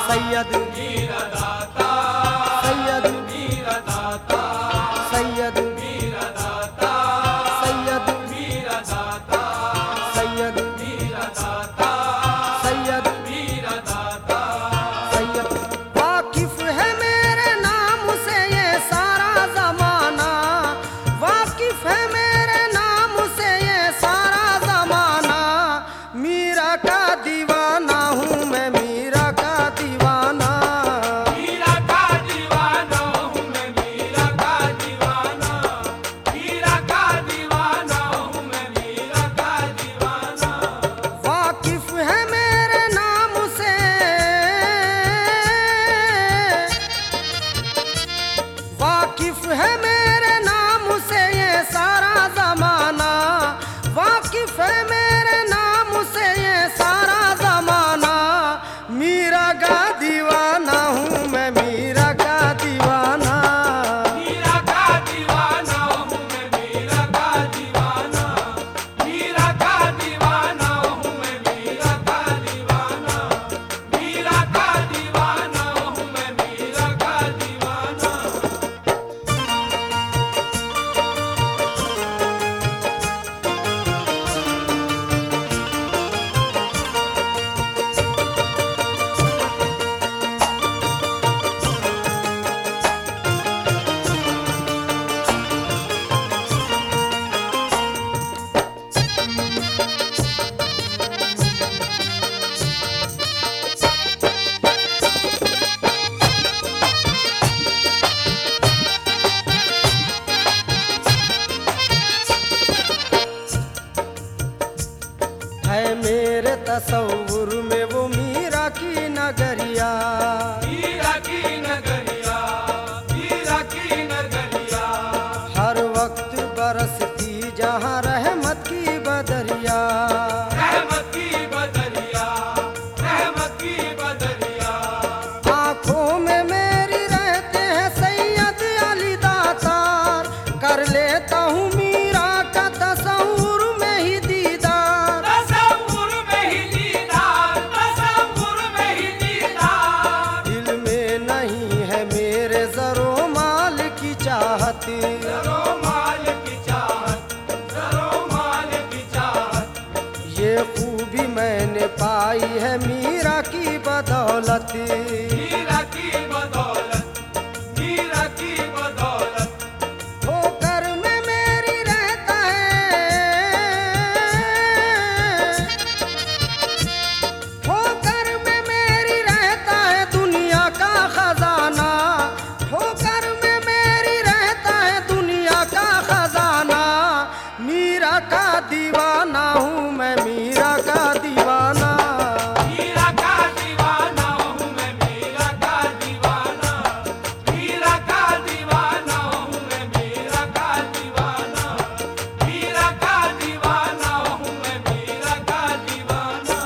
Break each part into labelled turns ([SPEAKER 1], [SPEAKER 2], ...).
[SPEAKER 1] सैयद
[SPEAKER 2] मेरा दाता,
[SPEAKER 1] सैयद
[SPEAKER 2] मेरा दाता,
[SPEAKER 1] सैयद
[SPEAKER 2] मेरा दाता,
[SPEAKER 1] सैयद
[SPEAKER 2] मेरा दाता,
[SPEAKER 1] सैयद
[SPEAKER 2] मेरा दाता,
[SPEAKER 1] सैयद
[SPEAKER 2] मेरा दाता।
[SPEAKER 1] सैयद। वाकिफ है मेरे नाम से ये सारा जमाना, वाकिफ है मेरे नाम से ये सारा जमाना। मीरा का दीवाना हूँ मैं, मीरा का दीवाना।
[SPEAKER 2] मीरा का दीवाना हूँ मैं, मीरा का दीवाना, मीरा का दीवाना हूँ मैं, मीरा का दीवाना।
[SPEAKER 1] वाकिफ है मेरे नाम से, वाकिफ है मेरे नाम से ये सारा जमाना, वाकिफ है मेरे नाम से ये सारा जमाना। मीरा का दीवाना हूँ मैं, मीरा का दीवाना।
[SPEAKER 2] मीरा का दीवाना हूँ मैं, मीरा का दीवाना, मीरा का दीवाना हूँ मैं, मीरा का दीवाना, मीरा का दीवाना हूँ मैं, मीरा का दीवाना।
[SPEAKER 1] है मेरे तसव्वुर में वो मीरा की नगरिया,
[SPEAKER 2] मीरा की नगरिया, मीरा की नगरिया,
[SPEAKER 1] हर वक्त बरसती जहाँ रहमत की बदरिया।
[SPEAKER 2] रहमत की बदरिया, रहमत की बदरिया।
[SPEAKER 1] आँखों में मेरी रहते हैं सैयद अली दातार, कर लेता हूँ मीरा का तसव्वुर में ही दीदार।
[SPEAKER 2] तसव्वुर में ही दीदार, तसव्वुर में ही दीदार।
[SPEAKER 1] दिल में नहीं है मेरे जरो माल की चाहत,
[SPEAKER 2] जरो माल की चाहत, जरो माल की चाहत।
[SPEAKER 1] ये खूबी मैंने पाई है मीरा की बदौलत।
[SPEAKER 2] मीरा की बदौलत, मीरा की बदौलत।
[SPEAKER 1] ठोकर में मेरी रहता है, ठोकर में मेरी रहता है दुनिया का खजाना, ठोकर में मेरी रहता है दुनिया का खजाना। मीरा का दीवाना हूँ मैं, मीरा का दीवाना।
[SPEAKER 2] मीरा का दीवाना हूँ मैं, मीरा का दीवाना, मीरा का दीवाना हूँ मैं, मीरा का दीवाना, मीरा का दीवाना हूँ मैं, मीरा का दीवाना।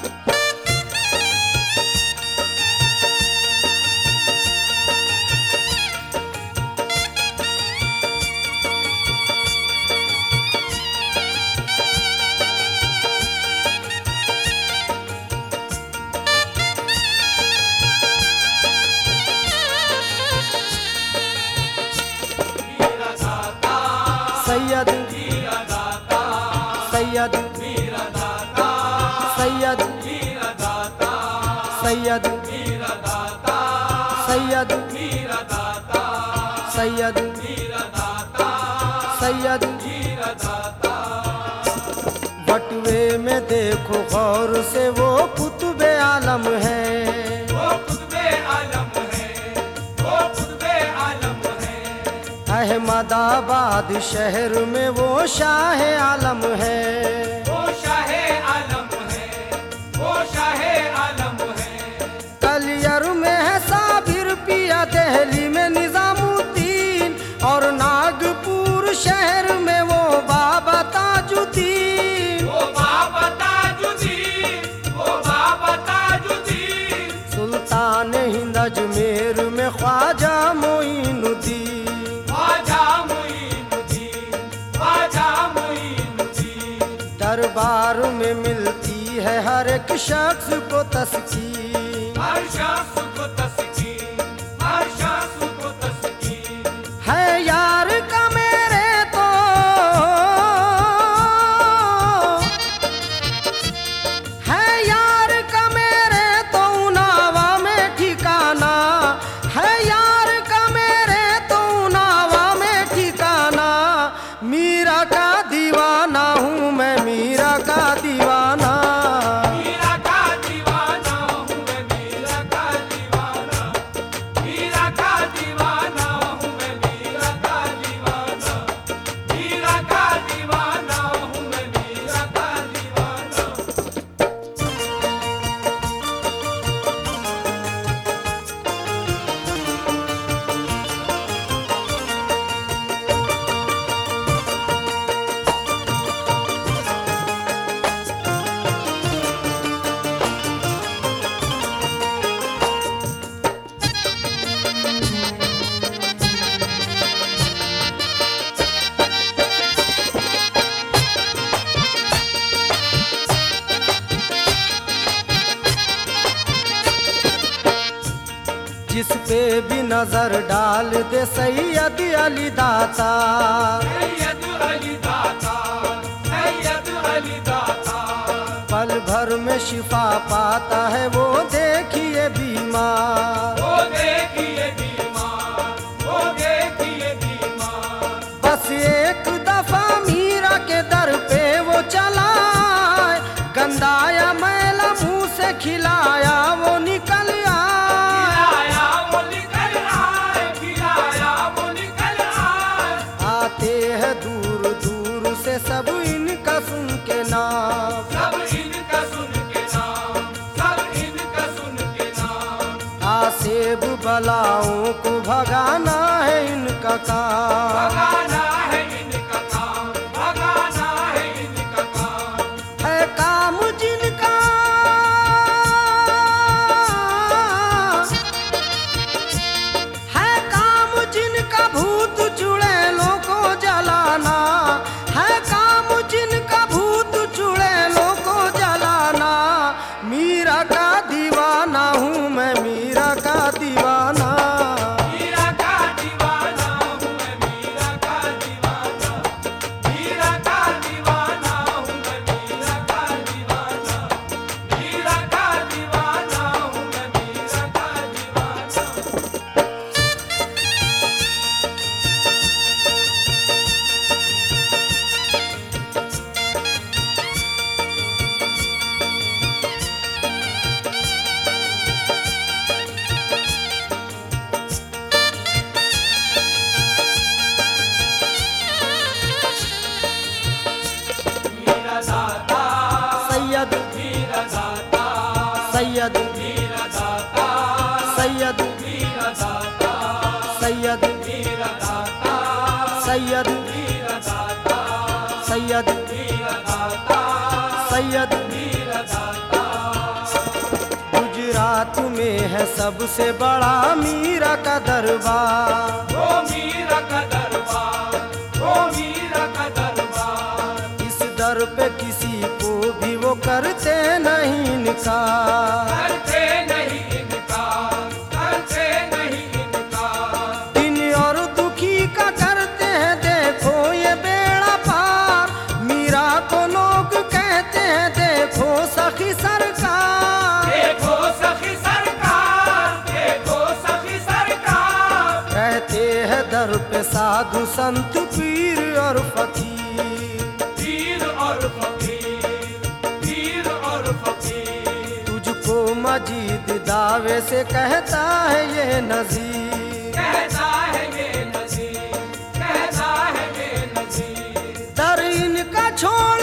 [SPEAKER 2] मेरा दाता,
[SPEAKER 1] सैयद
[SPEAKER 2] मेरा दाता,
[SPEAKER 1] सैयद
[SPEAKER 2] मेरा दाता,
[SPEAKER 1] सैयद
[SPEAKER 2] मेरा दाता,
[SPEAKER 1] सैयद
[SPEAKER 2] मेरा दाता,
[SPEAKER 1] सैयद
[SPEAKER 2] मेरा दाता,
[SPEAKER 1] सैयद
[SPEAKER 2] मेरा दाता,
[SPEAKER 1] सैयद।
[SPEAKER 2] मेरा दाता।
[SPEAKER 1] बटुए में देखो गौर से वो कुतुबे आलम है,
[SPEAKER 2] वो कुतुबे आलम है, वो कुतुबे आलम है।
[SPEAKER 1] अहमदाबाद शहर में वो शाह आलम है।
[SPEAKER 2] वो शाहे आलम है, वो शाहे आलम है।
[SPEAKER 1] कलियर में है साबिर पिया, दिल्ली में निजामुद्दीन, और नागपुर शहर में वो बाबा ताजुद्दीन।
[SPEAKER 2] वो बाबा ताजुद्दीन, वो बाबा ताजुद्दीन।
[SPEAKER 1] सुल्तान हिंद अजमेर में ख्वाजा मोइनुद्दीन।
[SPEAKER 2] ख्वाजा मोइनुद्दीन, ख्वाजा मोइनुद्दीन।
[SPEAKER 1] दरबार में मिलती है हर एक शख्स को तस्कीन।
[SPEAKER 2] हर हर शख्स को तस्कीन, हर शख्स को तस्कीन।
[SPEAKER 1] है यार का मेरे तो, है यार का मेरे तो उनावा में ठिकाना, है यार का मेरे तो उनावा में ठिकाना। मीरा का दीवाना हूँ मैं, मीरा का दीवाना।
[SPEAKER 2] मीरा का दीवाना हूँ मैं, मीरा का दीवाना। मीरा का दीवाना हूँ मैं, मीरा का दीवाना। मीरा का दीवाना हूँ मैं, मीरा का दीवाना।
[SPEAKER 1] जिस पे भी नजर डाल दे सैयद अली दाता।
[SPEAKER 2] सैयद अली दाता, सैयद अली दाता।
[SPEAKER 1] पल भर में शिफा पाता है वो देखिए बीमार।
[SPEAKER 2] वो देखिए बीमार, वो देखिए बीमार।
[SPEAKER 1] बस एक दफा मीरा के दर पे वो चला, गंदाया मैला मुंह से खिलाया वो निकल आया।
[SPEAKER 2] खिलाया वो निकल आए, खिलाया वो निकल आए।
[SPEAKER 1] आते हैं दूर दूर से सब इनका सुन के नाम।
[SPEAKER 2] सब इनका सुन के नाम, सब इनका सुन के नाम।
[SPEAKER 1] आसेब बलाओं को भगाना है इनका काम।
[SPEAKER 2] भगाना है इनका काम, भगाना है इनका काम।
[SPEAKER 1] है काम जिनका, है काम जिनका भूत चुड़ैलों को जलाना। है काम जिनका भूत चुड़ैलों को जलाना। मीरा का दीवाना हूँ मैं, मीरा का दीवाना।
[SPEAKER 2] मीरा का दीवाना हूँ मैं, मीरा का दीवाना। मीरा का दीवाना हूँ मैं, मीरा का दीवाना। मीरा का दीवाना हूँ मैं, मीरा का दीवाना। मीरा दाता,
[SPEAKER 1] सैयद
[SPEAKER 2] मीरा दाता,
[SPEAKER 1] सैयद
[SPEAKER 2] मीरा दाता,
[SPEAKER 1] सैयद
[SPEAKER 2] मीरा दाता,
[SPEAKER 1] सैयद
[SPEAKER 2] मीरा दाता,
[SPEAKER 1] सैयद
[SPEAKER 2] मीरा दाता,
[SPEAKER 1] सैयद
[SPEAKER 2] मीरा दाता,
[SPEAKER 1] सैयद।
[SPEAKER 2] मीरा दाता।
[SPEAKER 1] गुजरात में है सबसे बड़ा मीरा का दरबार।
[SPEAKER 2] वो मीरा का दरबार, वो मीरा का दरबार।
[SPEAKER 1] इस दर पे किसी को भी वो करते नहीं इनकार।
[SPEAKER 2] करते नहीं इनकार, करते नहीं इनकार।
[SPEAKER 1] दिन और दुखी का करते हैं देखो ये बेड़ा पार। मीरा को लोग कहते हैं देखो सखी सरकार।
[SPEAKER 2] देखो सखी सरकार, देखो सखी सरकार।
[SPEAKER 1] रहते हैं दर पे साधु संत पीर और फकीर।
[SPEAKER 2] पीर और फकीर, पीर और फकीर।
[SPEAKER 1] तुझको मजीद दावे से कहता है ये नजीर।
[SPEAKER 2] कहता है ये नजीर, कहता है ये नजीर।
[SPEAKER 1] दर इनका छोड़